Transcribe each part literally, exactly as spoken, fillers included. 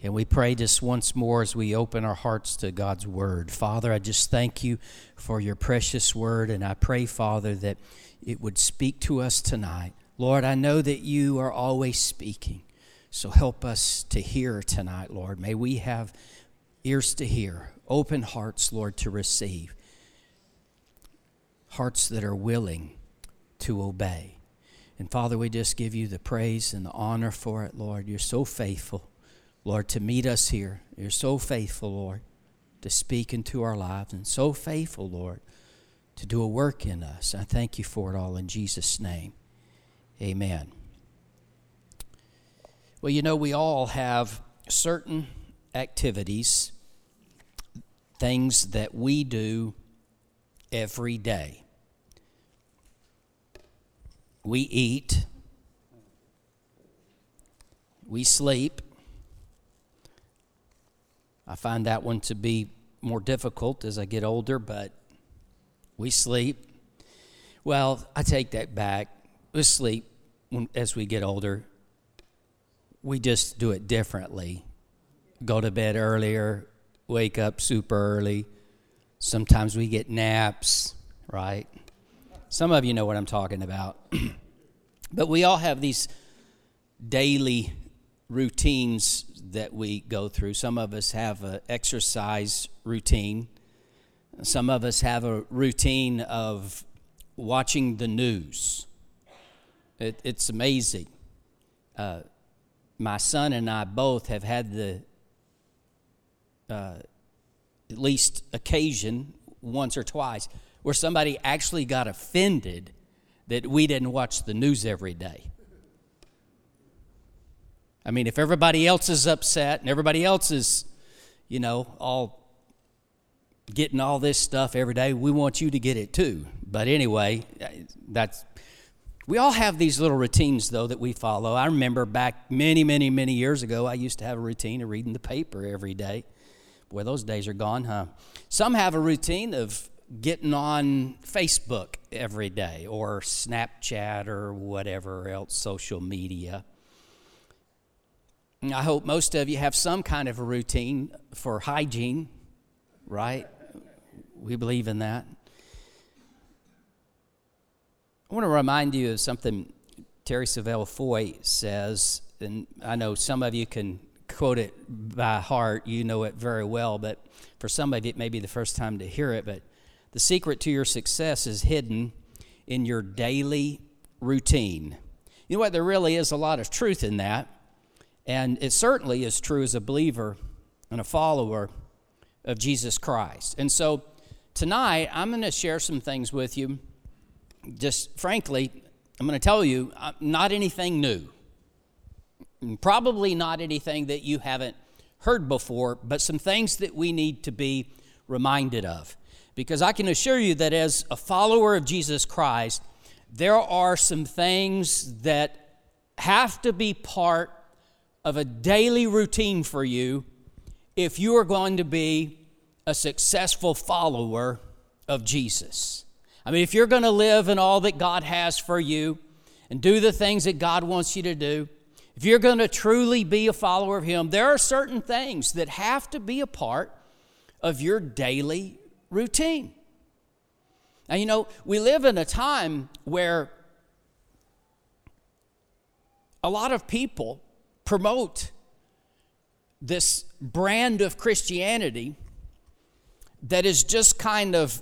And we pray just once more as we open our hearts to God's word. Father, I just thank you for your precious word, and I pray, Father, that it would speak to us tonight. Lord, I know that you are always speaking, so help us to hear tonight, Lord. May we have ears to hear, open hearts, Lord, to receive, hearts that are willing to obey. And Father, we just give you the praise and the honor for it, Lord. You're so faithful, Lord, to meet us here. You're so faithful, Lord, to speak into our lives, and so faithful, Lord, to do a work in us. I thank you for it all in Jesus' name. Amen. Well, you know, we all have certain activities, things that we do every day. We eat, we sleep. I find that one to be more difficult as I get older, but we sleep. Well, I take that back. We sleep when, as we get older. We just do it differently. Go to bed earlier, wake up super early. Sometimes we get naps, right? Some of you know what I'm talking about. But we all have these daily routines that we go through. Some of us have an exercise routine. Some of us have a routine of watching the news. It, it's amazing. Uh, my son and I both have had the uh, at least occasion, once or twice, where somebody actually got offended that we didn't watch the news every day. I mean, if everybody else is upset and everybody else is, you know, all getting all this stuff every day, we want you to get it too. But anyway, that's, we all have these little routines, though, that we follow. I remember back many, many, many years ago, I used to have a routine of reading the paper every day. Boy, those days are gone, huh? Some have a routine of getting on Facebook every day, or Snapchat, or whatever else, social media. I hope most of you have some kind of a routine for hygiene, right? We believe in that. I want to remind you of something Terry Savelle Foy says, and I know some of you can quote it by heart. You know it very well, but for some of you it may be the first time to hear it. But the secret to your success is hidden in your daily routine. You know what? There really is a lot of truth in that. And it certainly is true as a believer and a follower of Jesus Christ. And so tonight, I'm going to share some things with you. Just frankly, I'm going to tell you, not anything new. Probably not anything that you haven't heard before, but some things that we need to be reminded of. Because I can assure you that as a follower of Jesus Christ, there are some things that have to be part of a daily routine for you if you are going to be a successful follower of Jesus. I mean, if you're going to live in all that God has for you and do the things that God wants you to do, if you're going to truly be a follower of Him, there are certain things that have to be a part of your daily routine. And you know, we live in a time where a lot of people promote this brand of Christianity that is just kind of,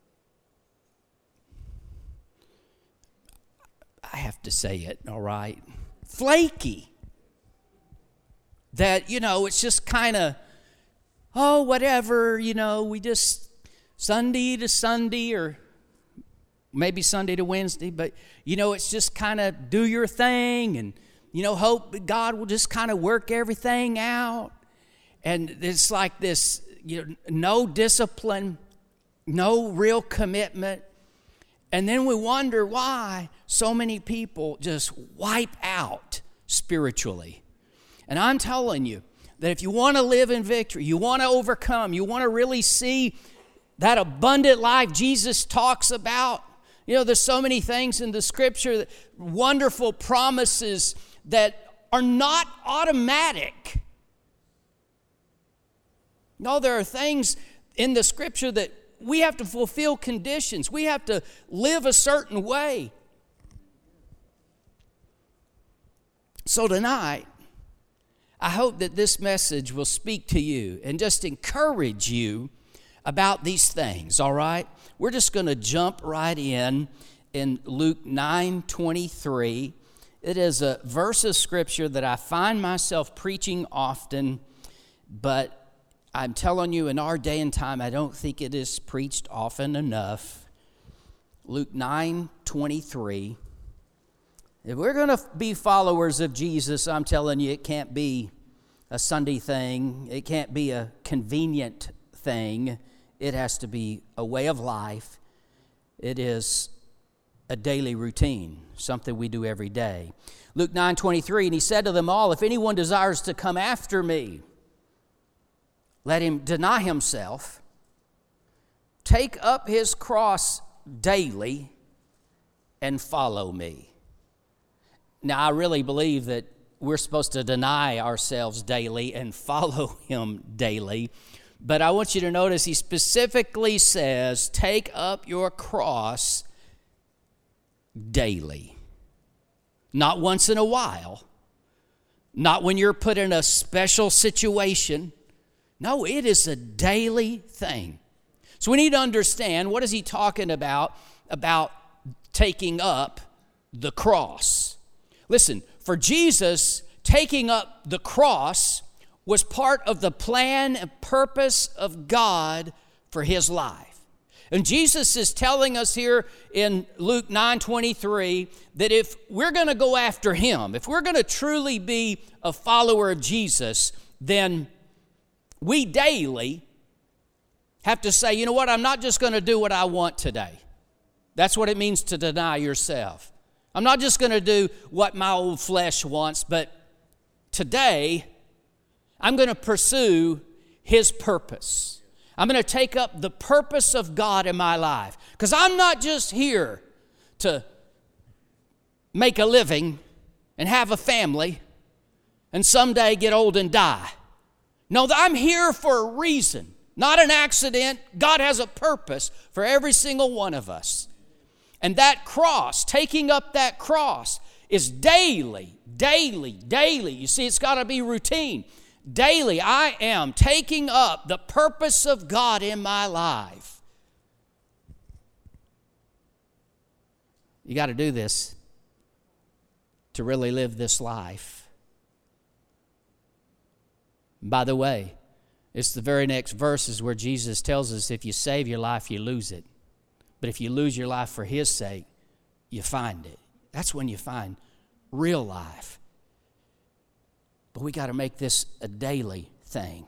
I have to say it, all right, flaky. That, you know, it's just kind of, oh, whatever, you know, we just Sunday to Sunday, or maybe Sunday to Wednesday, but, you know, it's just kind of do your thing and, you know, hope that God will just kind of work everything out. And it's like this, you know, no discipline, no real commitment. And then we wonder why so many people just wipe out spiritually. And I'm telling you that if you want to live in victory, you want to overcome, you want to really see that abundant life Jesus talks about. You know, there's so many things in the Scripture, that wonderful promises that are not automatic. No, there are things in the Scripture that we have to fulfill conditions. We have to live a certain way. So tonight, I hope that this message will speak to you and just encourage you about these things, all right? We're just going to jump right in in Luke nine twenty-three. It is a verse of Scripture that I find myself preaching often, but I'm telling you, in our day and time, I don't think it is preached often enough. Luke nine twenty-three. If we're going to be followers of Jesus, I'm telling you, it can't be a Sunday thing. It can't be a convenient thing. It has to be a way of life. It is a daily routine, something we do every day. Luke nine twenty-three, and he said to them all, if anyone desires to come after me, let him deny himself, take up his cross daily, and follow me. Now, I really believe that we're supposed to deny ourselves daily and follow him daily. But I want you to notice he specifically says, take up your cross daily. Not once in a while. Not when you're put in a special situation. No, it is a daily thing. So we need to understand, what is he talking about, about taking up the cross? Listen, for Jesus, taking up the cross was part of the plan and purpose of God for his life. And Jesus is telling us here in Luke nine twenty-three that if we're going to go after him, if we're going to truly be a follower of Jesus, then we daily have to say, you know what, I'm not just going to do what I want today. That's what it means to deny yourself. I'm not just going to do what my old flesh wants, but today I'm going to pursue his purpose. I'm going to take up the purpose of God in my life. Because I'm not just here to make a living and have a family and someday get old and die. No, I'm here for a reason, not an accident. God has a purpose for every single one of us. And that cross, taking up that cross, is daily, daily, daily. You see, it's got to be routine. Daily, I am taking up the purpose of God in my life. You got to do this to really live this life. By the way, it's the very next verses where Jesus tells us if you save your life, you lose it. But if you lose your life for his sake, you find it. That's when you find real life. But we got to make this a daily thing.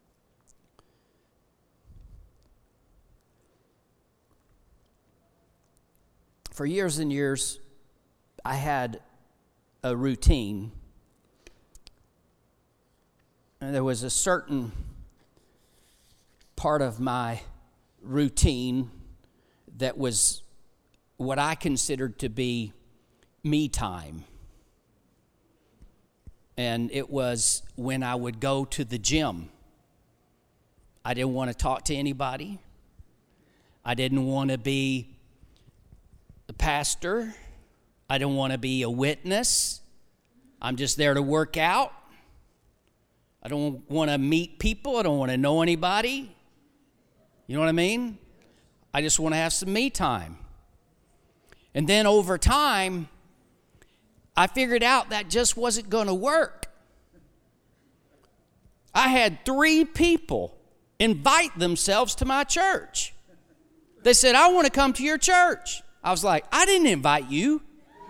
For years and years, I had a routine. And there was a certain part of my routine that was what I considered to be me time. And it was when I would go to the gym. I didn't want to talk to anybody. I didn't want to be the pastor. I didn't want to be a witness. I'm just there to work out. I don't want to meet people. I don't want to know anybody. You know what I mean? I just want to have some me time. And then over time, I figured out that just wasn't going to work. I had three people invite themselves to my church. They said, I want to come to your church. I was like, I didn't invite you.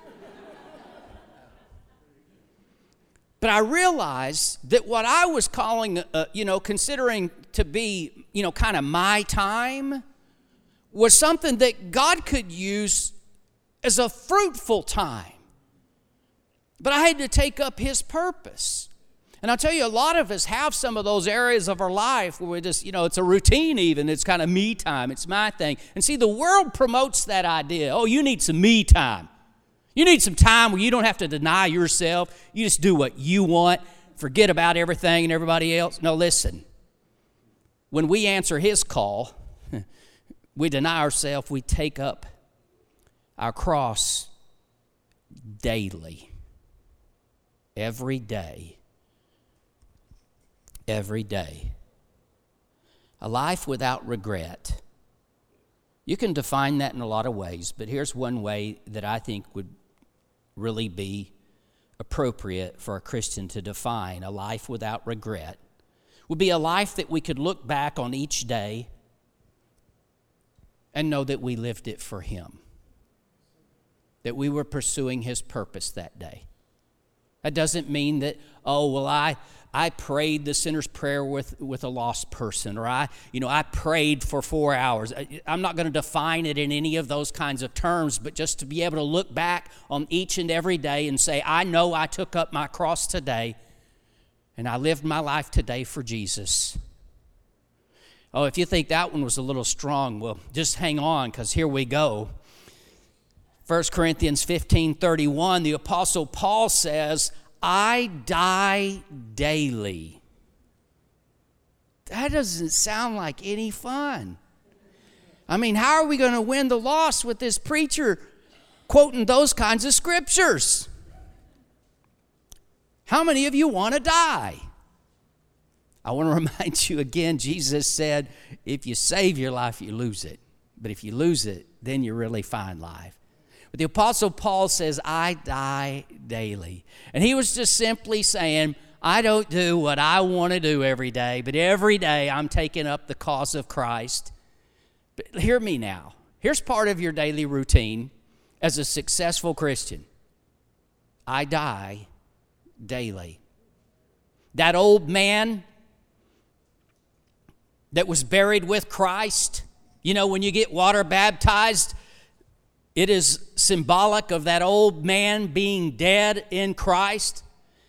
But I realized that what I was calling, uh, you know, considering to be, you know, kind of my time was something that God could use as a fruitful time. But I had to take up his purpose. And I'll tell you, a lot of us have some of those areas of our life where we just, you know, it's a routine even. It's kind of me time. It's my thing. And see, the world promotes that idea. Oh, you need some me time. You need some time where you don't have to deny yourself. You just do what you want. Forget about everything and everybody else. No, listen. when we answer his call, we deny ourselves, we take up our cross daily. Every day. Every day. A life without regret. You can define that in a lot of ways, but here's one way that I think would really be appropriate for a Christian to define a life without regret. Would be a life that we could look back on each day and know that we lived it for him. That we were pursuing his purpose that day. That doesn't mean that, oh, well, I I prayed the sinner's prayer with, with a lost person, or I, you know, I prayed for four hours. I, I'm not going to define it in any of those kinds of terms, but just to be able to look back on each and every day and say, I know I took up my cross today, and I lived my life today for Jesus. Oh, if you think that one was a little strong, well, just hang on, because here we go. First Corinthians fifteen thirty-one, the Apostle Paul says, I die daily. That doesn't sound like any fun. I mean, how are we going to win the lost with this preacher quoting those kinds of scriptures? How many of you want to die? I want to remind you again, Jesus said, if you save your life, you lose it. But if you lose it, then you really find life. But the Apostle Paul says, I die daily. And he was just simply saying, I don't do what I want to do every day, but every day I'm taking up the cause of Christ. But hear me now. Here's part of your daily routine as a successful Christian. I die daily. That old man that was buried with Christ, you know, when you get water baptized, it is symbolic of that old man being dead in Christ.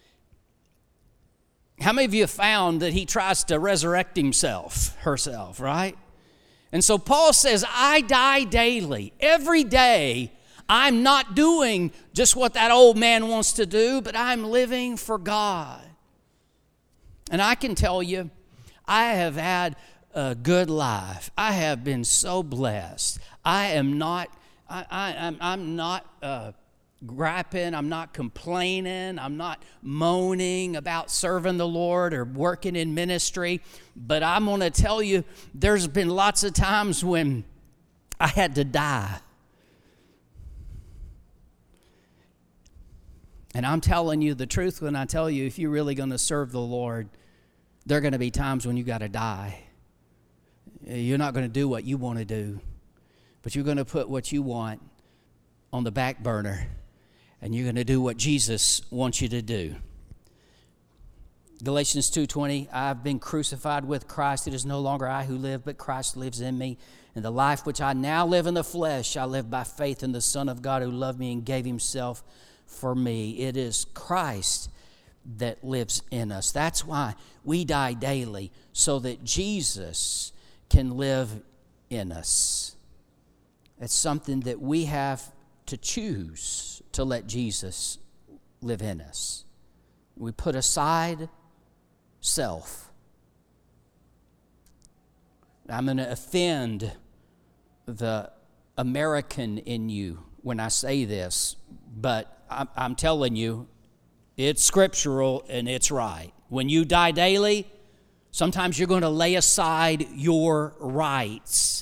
How many of you have found that he tries to resurrect himself, herself, right? And so Paul says, I die daily. Every day, I'm not doing just what that old man wants to do, but I'm living for God. And I can tell you, I have had a good life. I have been so blessed. I am not I, I, I'm, I'm not uh, griping, I'm not complaining, I'm not moaning about serving the Lord or working in ministry, but I'm going to tell you, there's been lots of times when I had to die. And I'm telling you the truth when I tell you, if you're really going to serve the Lord, there are going to be times when you got to die. You're not going to do what you want to do. But you're going to put what you want on the back burner, and you're going to do what Jesus wants you to do. Galatians two twenty, I've been crucified with Christ. It is no longer I who live, but Christ lives in me. And the life which I now live in the flesh, I live by faith in the Son of God who loved me and gave himself for me. It is Christ that lives in us. That's why we die daily, so that Jesus can live in us. It's something that we have to choose to let Jesus live in us. We put aside self. I'm going to offend the American in you when I say this, but I'm, I'm telling you, it's scriptural and it's right. When you die daily, sometimes you're going to lay aside your rights.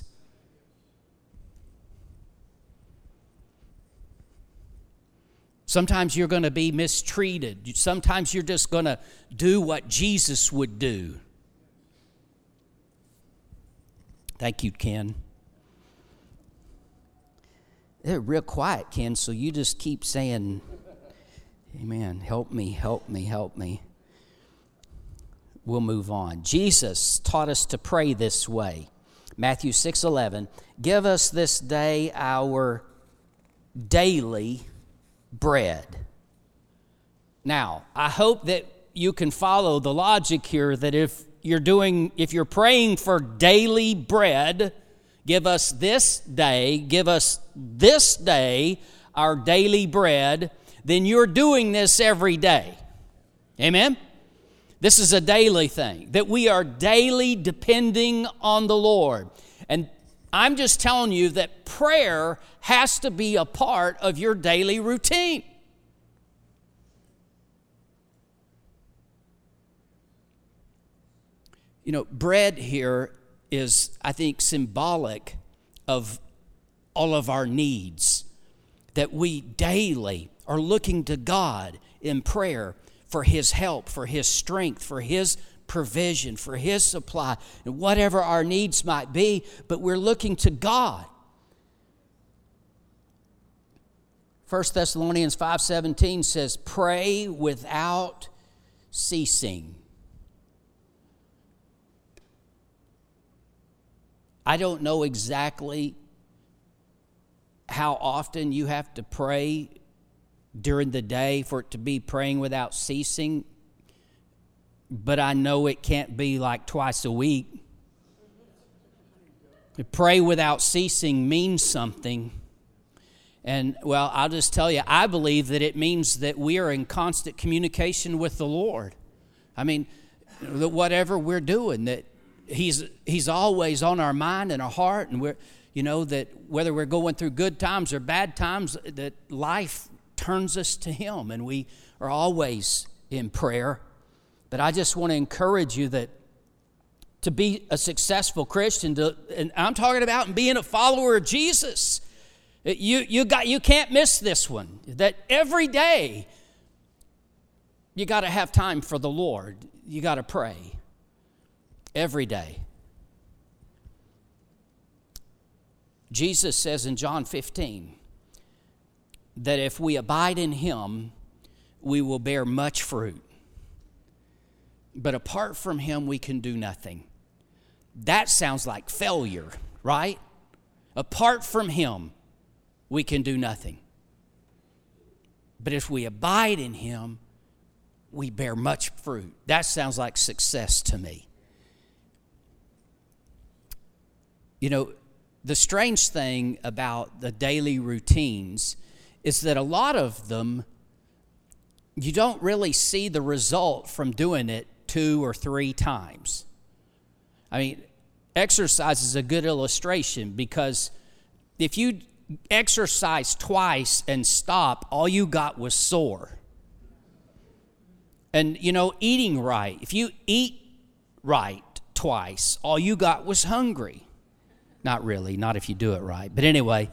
Sometimes you're going to be mistreated. Sometimes you're just going to do what Jesus would do. Thank you, Ken. They're real quiet, Ken, so you just keep saying, amen, help me, help me, help me. We'll move on. Jesus taught us to pray this way. Matthew six eleven, give us this day our daily bread. Now, I hope that you can follow the logic here that if you're doing, if you're praying for daily bread, give us this day, give us this day our daily bread, then you're doing this every day. Amen? This is a daily thing, that we are daily depending on the Lord. And I'm just telling you that prayer has to be a part of your daily routine. You know, bread here is, I think, symbolic of all of our needs, that we daily are looking to God in prayer for His help, for His strength, for His provision, for His supply, and whatever our needs might be, but we're looking to God. First Thessalonians five seventeen says, pray without ceasing. I don't know exactly how often you have to pray during the day for it to be praying without ceasing, but I know it can't be like twice a week. To pray without ceasing means something. And, well, I'll just tell you, I believe that it means that we are in constant communication with the Lord. I mean, that whatever we're doing, that He's He's always on our mind and our heart, and we're, you know, that whether we're going through good times or bad times, that life turns us to Him, and we are always in prayer. But I just want to encourage you that to be a successful Christian, to, and I'm talking about being a follower of Jesus, you you got you can't miss this one. That every day you got to have time for the Lord. You got to pray. Every day. Jesus says in John fifteen that if we abide in Him, we will bear much fruit. But apart from Him, we can do nothing. That sounds like failure, right? Apart from Him, we can do nothing. But if we abide in Him, we bear much fruit. That sounds like success to me. You know, the strange thing about the daily routines is that a lot of them, you don't really see the result from doing it two or three times. I mean, exercise is a good illustration, because if you exercise twice and stop, all you got was sore. And, you know, eating right, if you eat right twice, all you got was hungry. Not really, not if you do it right. But anyway,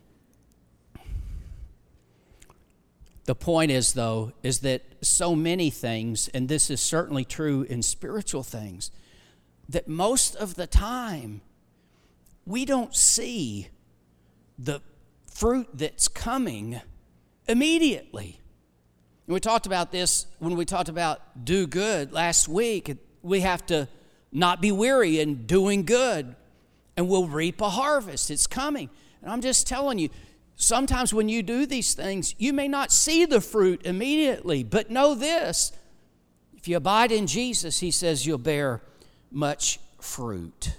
the point is, though, is that so many things, and this is certainly true in spiritual things, that most of the time we don't see the fruit that's coming immediately. And we talked about this when we talked about do good last week. We have to not be weary in doing good, and we'll reap a harvest. It's coming. And I'm just telling you, sometimes when you do these things, you may not see the fruit immediately, but know this: if you abide in Jesus, He says you'll bear much fruit.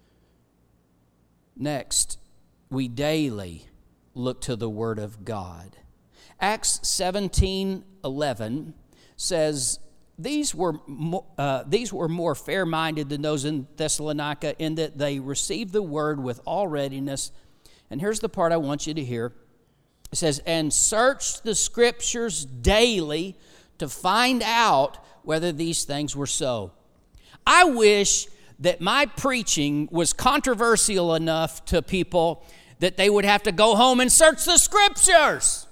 Next, we daily look to the Word of God. Acts seventeen eleven says, These were, mo- uh, these were more fair-minded than those in Thessalonica, in that they received the word with all readiness. And here's the part I want you to hear. It says, and searched the Scriptures daily to find out whether these things were so. I wish that my preaching was controversial enough to people that they would have to go home and search the Scriptures.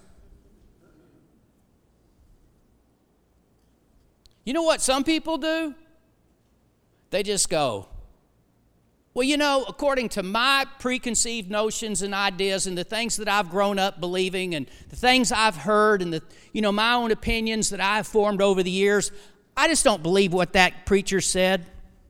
You know what some people do? They just go, well, you know, according to my preconceived notions and ideas and the things that I've grown up believing and the things I've heard and the, you know, my own opinions that I've formed over the years, I just don't believe what that preacher said.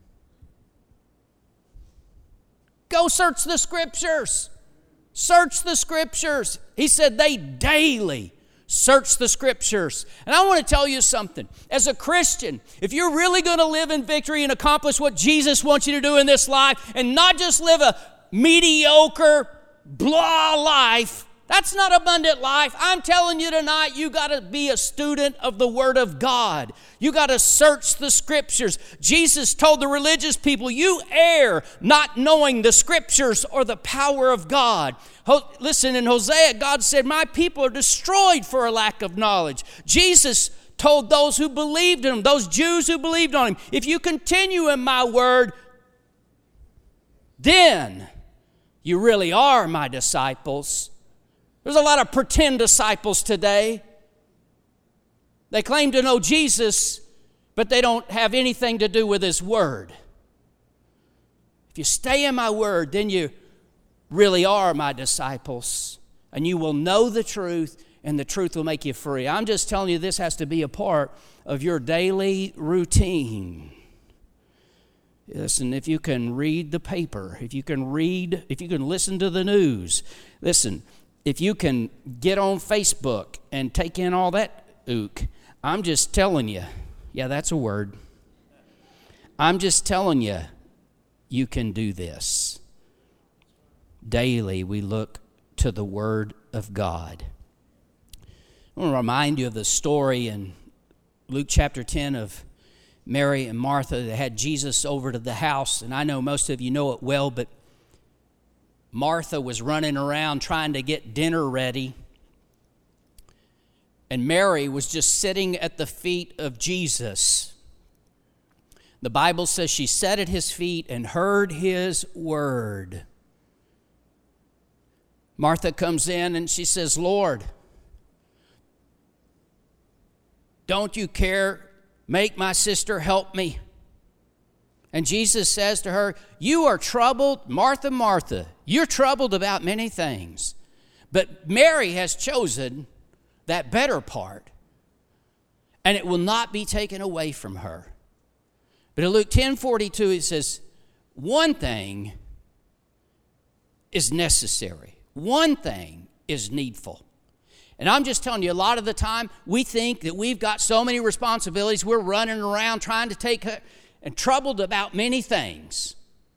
Go search the Scriptures. Search the Scriptures. He said they daily search the Scriptures. And I want to tell you something. As a Christian, if you're really going to live in victory and accomplish what Jesus wants you to do in this life, and not just live a mediocre, blah life, That's not abundant life. I'm telling you tonight, you got to be a student of the Word of God. You got to search the Scriptures. Jesus told the religious people, you err not knowing the Scriptures or the power of God. Ho- Listen, in Hosea, God said, my people are destroyed for a lack of knowledge. Jesus told those who believed in Him, those Jews who believed on Him, if you continue in my Word, then you really are my disciples. There's a lot of pretend disciples today. They claim to know Jesus, but they don't have anything to do with His Word. If you stay in my Word, then you really are my disciples, and you will know the truth, and the truth will make you free. I'm just telling you, this has to be a part of your daily routine. Listen, if you can read the paper, if you can read, if you can listen to the news, listen, if you can get on Facebook and take in all that ook, I'm just telling you, yeah, that's a word. I'm just telling you, you can do this. Daily, we look to the Word of God. I want to remind you of the story in Luke chapter ten of Mary and Martha that had Jesus over to the house. And I know most of you know it well, but Martha was running around trying to get dinner ready. And Mary was just sitting at the feet of Jesus. The Bible says she sat at His feet and heard His word. Martha comes in and she says, Lord, don't you care? Make my sister help me. And Jesus says to her, you are troubled, Martha, Martha. You're troubled about many things. But Mary has chosen that better part, and it will not be taken away from her. But in Luke ten forty-two, it says, one thing is necessary. One thing is needful. And I'm just telling you, a lot of the time, we think that we've got so many responsibilities, we're running around trying to take her, and troubled about many things.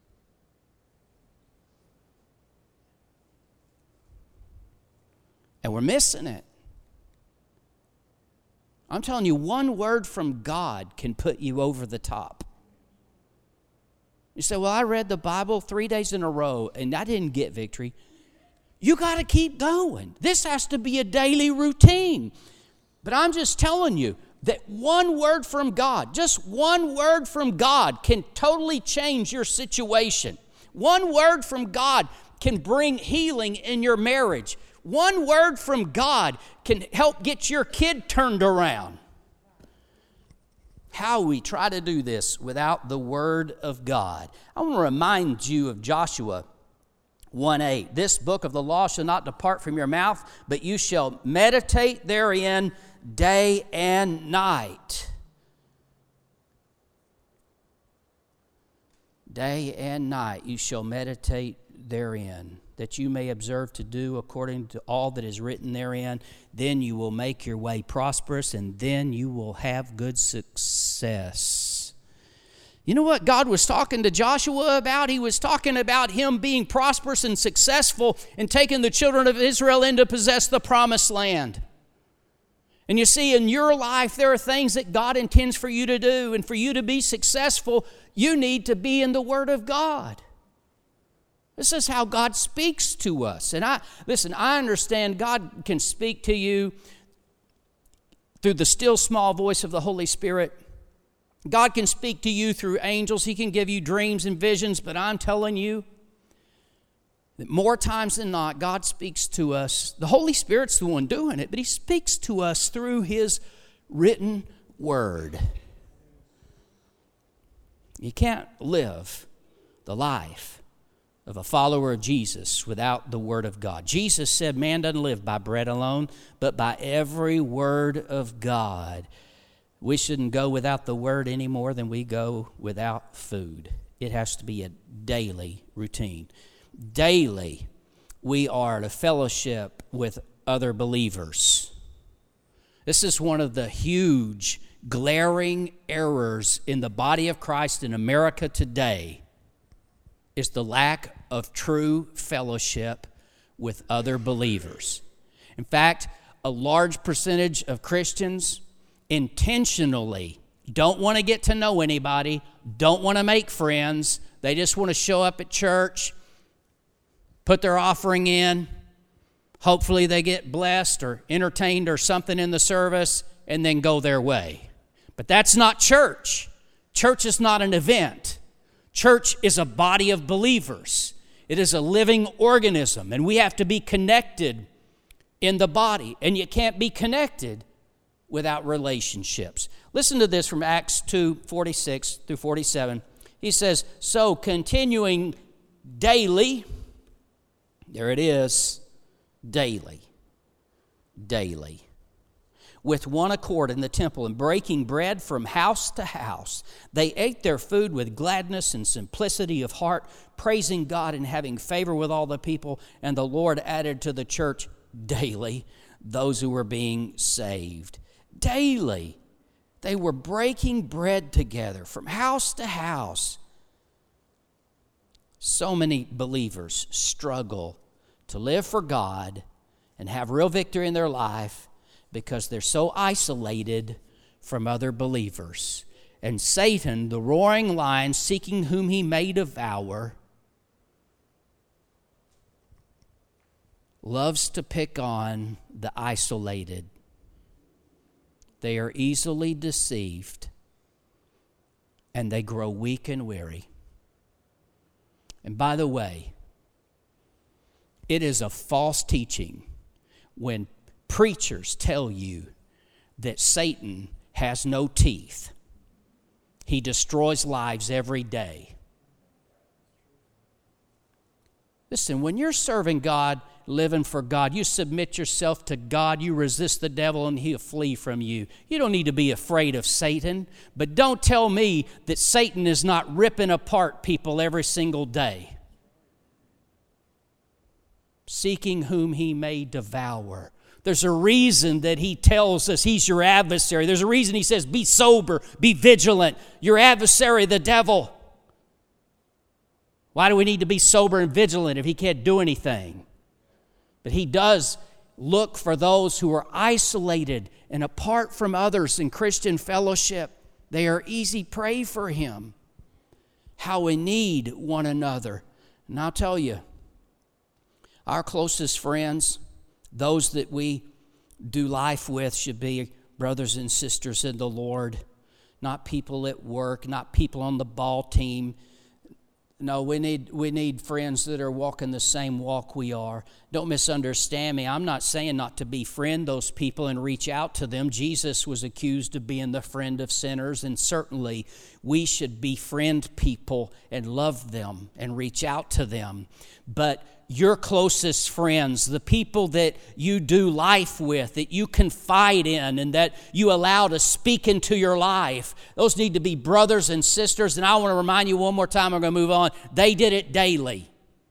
And we're missing it. I'm telling you, one word from God can put you over the top. You say, well, I read the Bible three days in a row, and I didn't get victory. You got to keep going. This has to be a daily routine. But I'm just telling you that one word from God, just one word from God can totally change your situation. One word from God can bring healing in your marriage. One word from God can help get your kid turned around. How we try to do this without the Word of God. I want to remind you of Joshua one eight. This book of the law shall not depart from your mouth, but you shall meditate therein day and night. Day and night you shall meditate therein, that you may observe to do according to all that is written therein. Then you will make your way prosperous, and then you will have good success. You know what God was talking to Joshua about? He was talking about him being prosperous and successful and taking the children of Israel in to possess the promised land. And you see, in your life, there are things that God intends for you to do. And for you to be successful, you need to be in the Word of God. This is how God speaks to us. And I listen, I understand God can speak to you through the still small voice of the Holy Spirit. God can speak to you through angels. He can give you dreams and visions. But I'm telling you that more times than not, God speaks to us. The Holy Spirit's the one doing it, but He speaks to us through His written Word. You can't live the life of a follower of Jesus without the Word of God. Jesus said, man doesn't live by bread alone, but by every word of God. We shouldn't go without the Word any more than we go without food. It has to be a daily routine. Daily, we are to fellowship with other believers. This is one of the huge, glaring errors in the body of Christ in America today, is the lack of true fellowship with other believers. In fact, a large percentage of Christians intentionally don't want to get to know anybody, don't want to make friends. They just want to show up at church, put their offering in. Hopefully they get blessed or entertained or something in the service and then go their way. But that's not church. Church is not an event. Church is a body of believers. It is a living organism, and we have to be connected in the body. And you can't be connected without relationships. Listen to this from Acts two, forty-six through forty-seven. He says, so continuing daily, there it is, daily, daily, with one accord in the temple and breaking bread from house to house, they ate their food with gladness and simplicity of heart, praising God and having favor with all the people. And the Lord added to the church daily those who were being saved. Daily, they were breaking bread together from house to house. So many believers struggle to live for God and have real victory in their life because they're so isolated from other believers. And Satan, the roaring lion, seeking whom he may devour, loves to pick on the isolated. They are easily deceived, and they grow weak and weary. And by the way, it is a false teaching when preachers tell you that Satan has no teeth. He destroys lives every day. Listen, when you're serving God, living for God, you submit yourself to God, you resist the devil, and he'll flee from you. You don't need to be afraid of Satan, but don't tell me that Satan is not ripping apart people every single day, seeking whom he may devour. There's a reason that he tells us he's your adversary. There's a reason he says, be sober, be vigilant. Your adversary, the devil. Why do we need to be sober and vigilant if he can't do anything? But he does look for those who are isolated and apart from others in Christian fellowship. They are easy prey for him. How we need one another. And I'll tell you, our closest friends, those that we do life with, should be brothers and sisters in the Lord, not people at work, not people on the ball team. No, we need we need friends that are walking the same walk we are. Don't misunderstand me. I'm not saying not to befriend those people and reach out to them. Jesus was accused of being the friend of sinners, and certainly we should befriend people and love them and reach out to them. But your closest friends, the people that you do life with, that you confide in and that you allow to speak into your life, those need to be brothers and sisters. And I want to remind you one more time, I'm going to move on. They did it daily.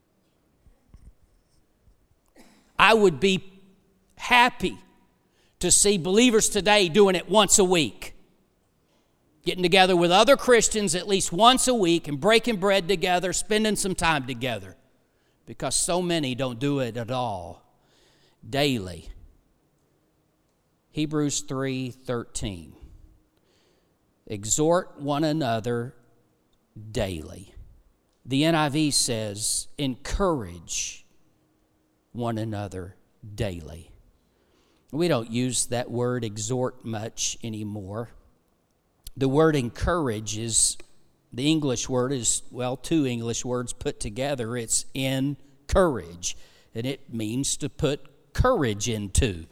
I would be happy to see believers today doing it once a week. Getting together with other Christians at least once a week and breaking bread together, spending some time together. Because so many don't do it at all. Daily. Hebrews three thirteen. Exhort one another daily. The N I V says, encourage one another daily. We don't use that word exhort much anymore. The word encourage is, the English word is, well, two English words put together. It's encourage, and it means to put courage into.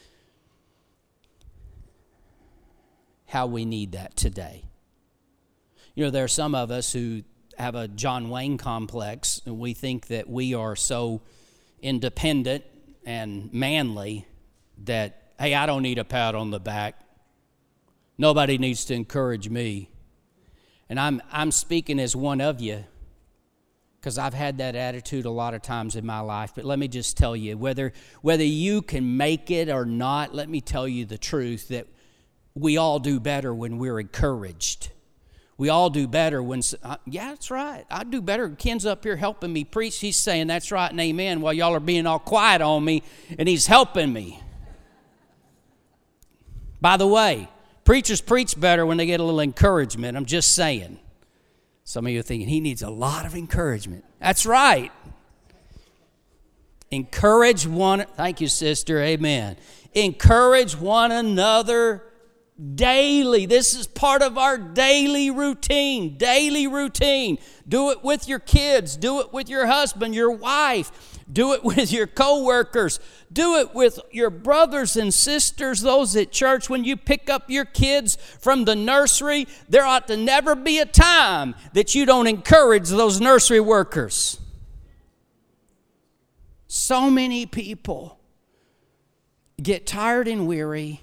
How we need that today. You know, there are some of us who have a John Wayne complex, and we think that we are so independent and manly that, hey, I don't need a pat on the back. Nobody needs to encourage me. And I'm I'm speaking as one of you because I've had that attitude a lot of times in my life. But let me just tell you, whether whether you can make it or not, let me tell you the truth that we all do better when we're encouraged. We all do better when, uh, yeah, that's right. I do better. Ken's up here helping me preach. He's saying that's right and amen while y'all are being all quiet on me, and he's helping me. By the way, preachers preach better when they get a little encouragement. I'm just saying. Some of you are thinking, he needs a lot of encouragement. That's right. Encourage one, thank you, sister, amen. Encourage one another daily. This is part of our daily routine, daily routine. Do it with your kids. Do it with your husband, your wife. Do it with your co-workers. Do it with your brothers and sisters, those at church. When you pick up your kids from the nursery, there ought to never be a time that you don't encourage those nursery workers. So many people get tired and weary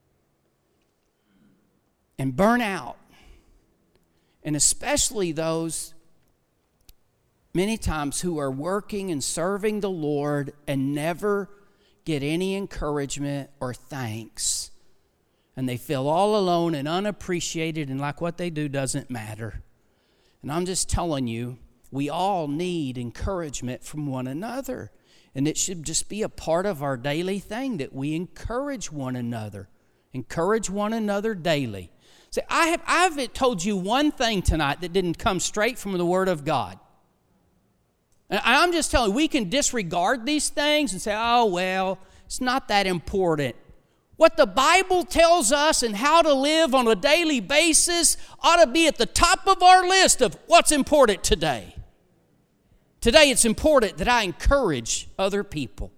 and burn out, and especially those many times who are working and serving the Lord and never get any encouragement or thanks, and they feel all alone and unappreciated and like what they do doesn't matter. And I'm just telling you, we all need encouragement from one another, and it should just be a part of our daily thing that we encourage one another. Encourage one another daily. See, I have I've told you one thing tonight that didn't come straight from the Word of God. And I'm just telling you, we can disregard these things and say, oh, well, it's not that important. What the Bible tells us and how to live on a daily basis ought to be at the top of our list of what's important today. Today, it's important that I encourage other people.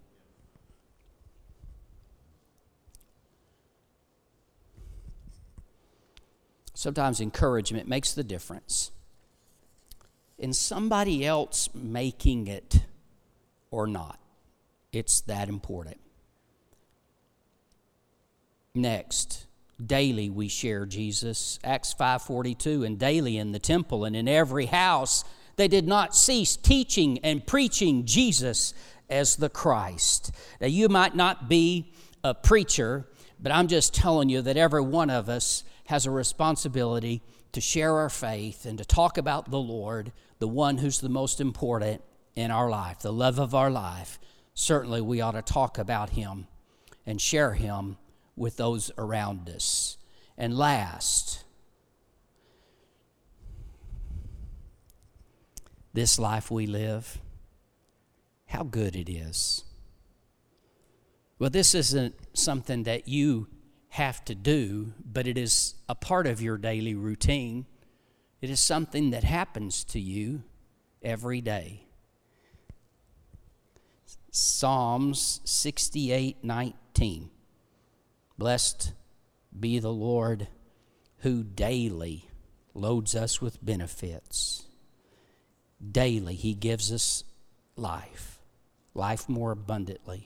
Sometimes encouragement makes the difference in somebody else making it or not. It's that important. Next, daily we share Jesus. Acts five forty-two, and daily in the temple and in every house they did not cease teaching and preaching Jesus as the Christ. Now you might not be a preacher, but I'm just telling you that every one of us has a responsibility to share our faith and to talk about the Lord, the one who's the most important in our life, the love of our life. Certainly we ought to talk about him and share him with those around us. And last, this life we live, how good it is. Well, this isn't something that you have to do, but it is a part of your daily routine. It is something that happens to you every day. Psalms sixty-eight nineteen. Blessed be the Lord who daily loads us with benefits. Daily he gives us life, life more abundantly.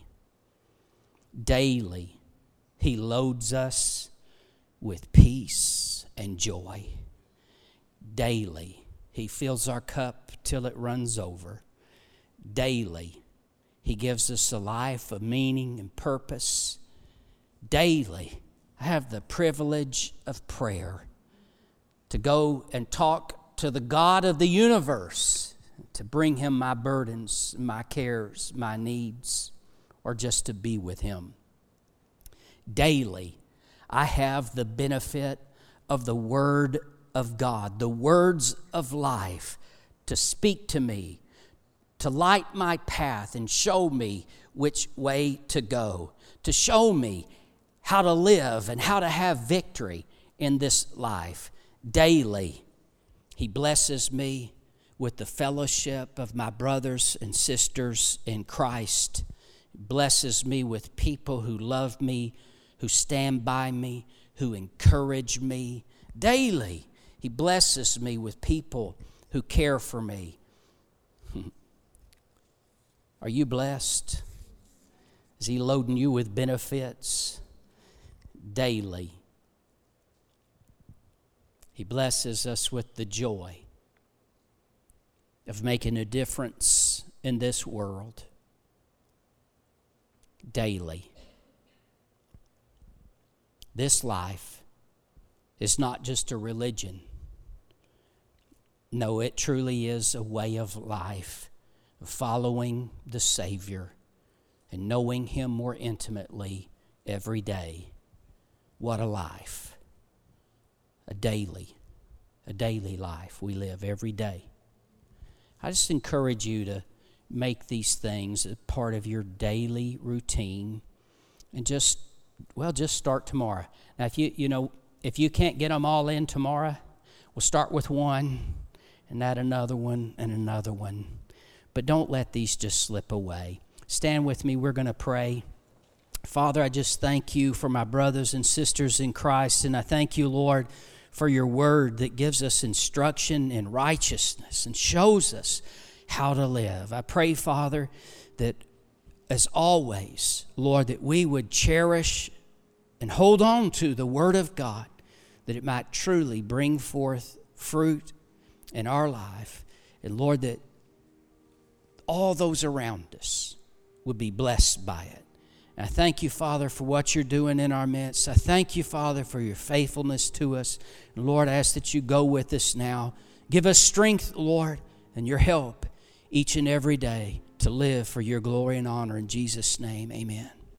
Daily he loads us with peace and joy. Daily, he fills our cup till it runs over. Daily, he gives us a life of meaning and purpose. Daily, I have the privilege of prayer to go and talk to the God of the universe, to bring him my burdens, my cares, my needs, or just to be with him. Daily, I have the benefit of the Word of God, the words of life, to speak to me, to light my path and show me which way to go, to show me how to live and how to have victory in this life. Daily, he blesses me with the fellowship of my brothers and sisters in Christ. He blesses me with people who love me, who stand by me, who encourage me. Daily, he blesses me with people who care for me. Are you blessed? Is he loading you with benefits? Daily, he blesses us with the joy of making a difference in this world. Daily. This life is not just a religion. No, it truly is a way of life, following the Savior and knowing Him more intimately every day. What a life. A daily, a daily life we live every day. I just encourage you to make these things a part of your daily routine and just, well, just start tomorrow. Now, if you, you know, if you can't get them all in tomorrow, we'll start with one and add another one and another one. But don't let these just slip away. Stand with me. We're going to pray. Father, I just thank you for my brothers and sisters in Christ, and I thank you, Lord, for your word that gives us instruction in righteousness and shows us how to live. I pray, Father, that as always, Lord, that we would cherish and hold on to the word of God, that it might truly bring forth fruit in our life. And Lord, that all those around us would be blessed by it. And I thank you, Father, for what you're doing in our midst. I thank you, Father, for your faithfulness to us. And Lord, I ask that you go with us now. Give us strength, Lord, and your help each and every day to live for your glory and honor. In Jesus' name, amen.